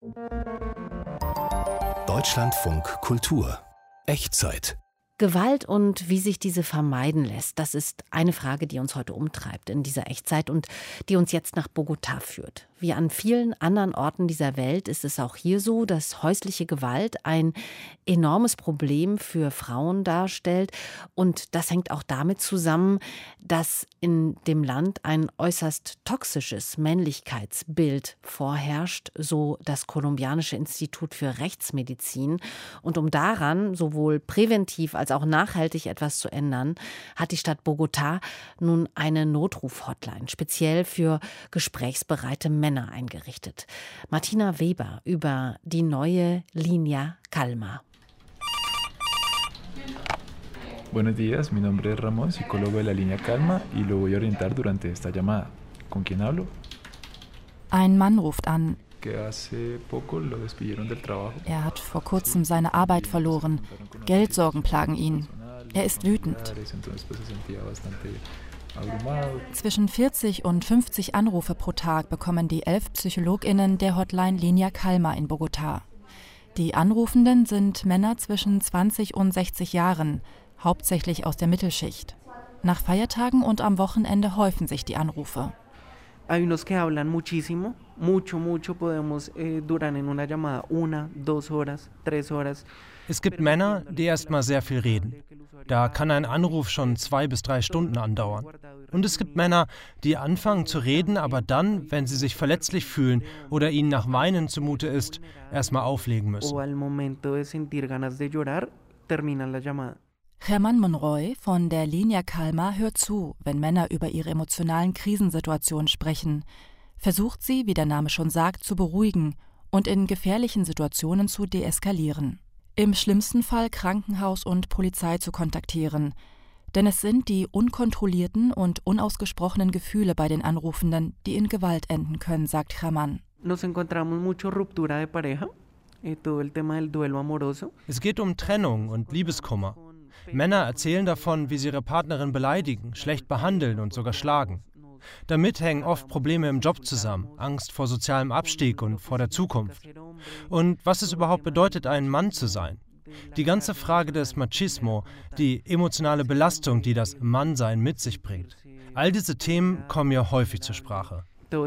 Deutschlandfunk Kultur. Echtzeit. Gewalt und wie sich diese vermeiden lässt, das ist eine Frage, die uns heute umtreibt in dieser Echtzeit und die uns jetzt nach Bogotá führt. Wie an vielen anderen Orten dieser Welt ist es auch hier so, dass häusliche Gewalt ein enormes Problem für Frauen darstellt. Und das hängt auch damit zusammen, dass in dem Land ein äußerst toxisches Männlichkeitsbild vorherrscht, so das kolumbianische Institut für Rechtsmedizin. Und um daran sowohl präventiv als auch nachhaltig etwas zu ändern, hat die Stadt Bogotá nun eine Notruf-Hotline speziell für gesprächsbereite Männer eingerichtet. Martina Weber über die neue Línea Calma. Buenos días, mi nombre es Ramón, psicólogo de la Línea Calma y lo voy a orientar durante esta llamada. ¿Con quién hablo? Ein Mann ruft an. Er hat vor kurzem seine Arbeit verloren. Geldsorgen plagen ihn. Er ist wütend. Zwischen 40 und 50 Anrufe pro Tag bekommen die 11 PsychologInnen der Hotline Línea Calma in Bogotá. Die Anrufenden sind Männer zwischen 20 und 60 Jahren, hauptsächlich aus der Mittelschicht. Nach Feiertagen und am Wochenende häufen sich die Anrufe. Hay unos que hablan muchísimo, mucho, podemos durar en una llamada 1, 2 horas, 3 horas. Es gibt Männer, die erstmal sehr viel reden. Da kann ein Anruf schon 2 bis 3 Stunden andauern. Und es gibt Männer, die anfangen zu reden, aber dann, wenn sie sich verletzlich fühlen oder ihnen nach Weinen zumute ist, erstmal auflegen müssen. Germán Monroy von der Línea Calma hört zu, wenn Männer über ihre emotionalen Krisensituationen sprechen, versucht sie, wie der Name schon sagt, zu beruhigen und in gefährlichen Situationen zu deeskalieren. Im schlimmsten Fall Krankenhaus und Polizei zu kontaktieren. Denn es sind die unkontrollierten und unausgesprochenen Gefühle bei den Anrufenden, die in Gewalt enden können, sagt Germán. Es geht um Trennung und Liebeskummer. Männer erzählen davon, wie sie ihre Partnerin beleidigen, schlecht behandeln und sogar schlagen. Damit hängen oft Probleme im Job zusammen, Angst vor sozialem Abstieg und vor der Zukunft. Und was es überhaupt bedeutet, ein Mann zu sein. Die ganze Frage des Machismo, die emotionale Belastung, die das Mannsein mit sich bringt. All diese Themen kommen hier häufig zur Sprache.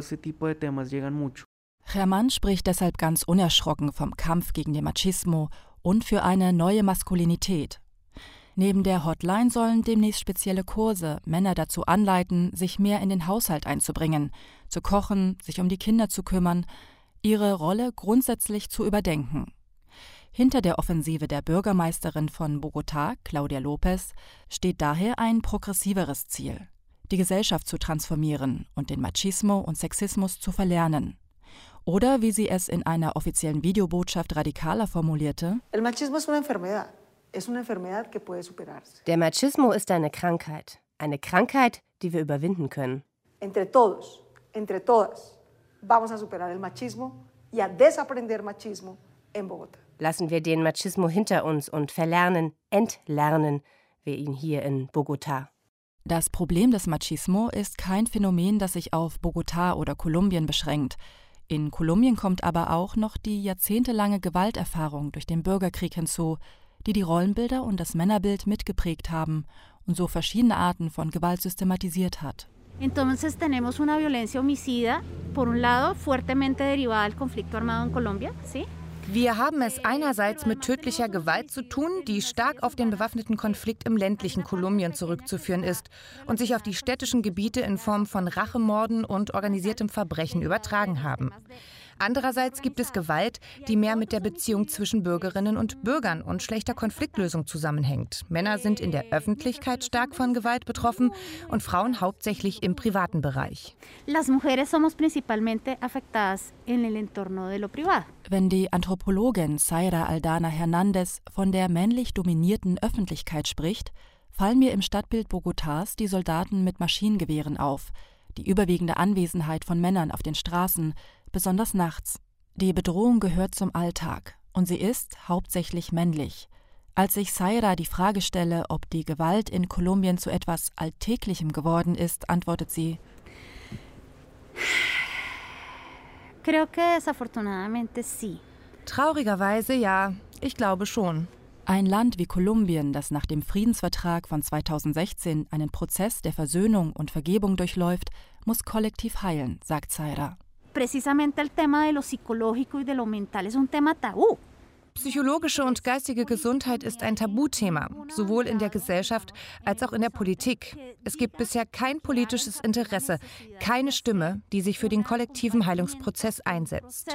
Germán spricht deshalb ganz unerschrocken vom Kampf gegen den Machismo und für eine neue Maskulinität. Neben der Hotline sollen demnächst spezielle Kurse Männer dazu anleiten, sich mehr in den Haushalt einzubringen, zu kochen, sich um die Kinder zu kümmern, ihre Rolle grundsätzlich zu überdenken. Hinter der Offensive der Bürgermeisterin von Bogotá, Claudia López, steht daher ein progressiveres Ziel: die Gesellschaft zu transformieren und den Machismo und Sexismus zu verlernen. Oder, wie sie es in einer offiziellen Videobotschaft radikaler formulierte: Der Machismo ist eine Krankheit, die wir überwinden können. Entre todos, entre todas, vamos a superar el machismo y a desaprender machismo en Bogotá. Lassen wir den Machismo hinter uns und entlernen wir ihn hier in Bogotá. Das Problem des Machismo ist kein Phänomen, das sich auf Bogotá oder Kolumbien beschränkt. In Kolumbien kommt aber auch noch die jahrzehntelange Gewalterfahrung durch den Bürgerkrieg hinzu, die Rollenbilder und das Männerbild mitgeprägt haben und so verschiedene Arten von Gewalt systematisiert hat. Entonces tenemos una violencia homicida, por un lado fuertemente derivada del conflicto armado en Colombia, ¿sí? Wir haben es einerseits mit tödlicher Gewalt zu tun, die stark auf den bewaffneten Konflikt im ländlichen Kolumbien zurückzuführen ist und sich auf die städtischen Gebiete in Form von Rachemorden und organisiertem Verbrechen übertragen haben. Andererseits gibt es Gewalt, die mehr mit der Beziehung zwischen Bürgerinnen und Bürgern und schlechter Konfliktlösung zusammenhängt. Männer sind in der Öffentlichkeit stark von Gewalt betroffen und Frauen hauptsächlich im privaten Bereich. Las mujeres somos principalmente afectadas en el entorno de lo privado. Wenn die Anthropologin Zaira Aldana Hernández von der männlich dominierten Öffentlichkeit spricht, fallen mir im Stadtbild Bogotás die Soldaten mit Maschinengewehren auf, die überwiegende Anwesenheit von Männern auf den Straßen, besonders nachts. Die Bedrohung gehört zum Alltag und sie ist hauptsächlich männlich. Als ich Zaira die Frage stelle, ob die Gewalt in Kolumbien zu etwas Alltäglichem geworden ist, antwortet sie: Creo que desafortunadamente sí. Traurigerweise ja, ich glaube schon. Ein Land wie Kolumbien, das nach dem Friedensvertrag von 2016 einen Prozess der Versöhnung und Vergebung durchläuft, muss kollektiv heilen, sagt Zaira. Precisamente el tema de lo psicológico y de lo mental es un tema tabú. Psychologische und geistige Gesundheit ist ein Tabuthema, sowohl in der Gesellschaft als auch in der Politik. Es gibt bisher kein politisches Interesse, keine Stimme, die sich für den kollektiven Heilungsprozess einsetzt.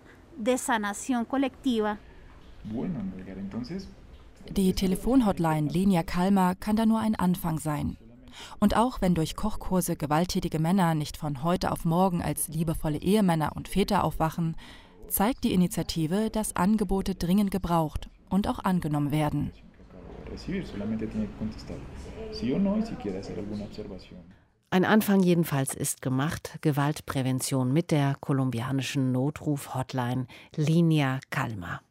Die Telefonhotline Línea Calma kann da nur ein Anfang sein. Und auch wenn durch Kochkurse gewalttätige Männer nicht von heute auf morgen als liebevolle Ehemänner und Väter aufwachen, zeigt die Initiative, dass Angebote dringend gebraucht und auch angenommen werden. Ein Anfang jedenfalls ist gemacht. Gewaltprävention mit der kolumbianischen Notruf-Hotline Línea Calma.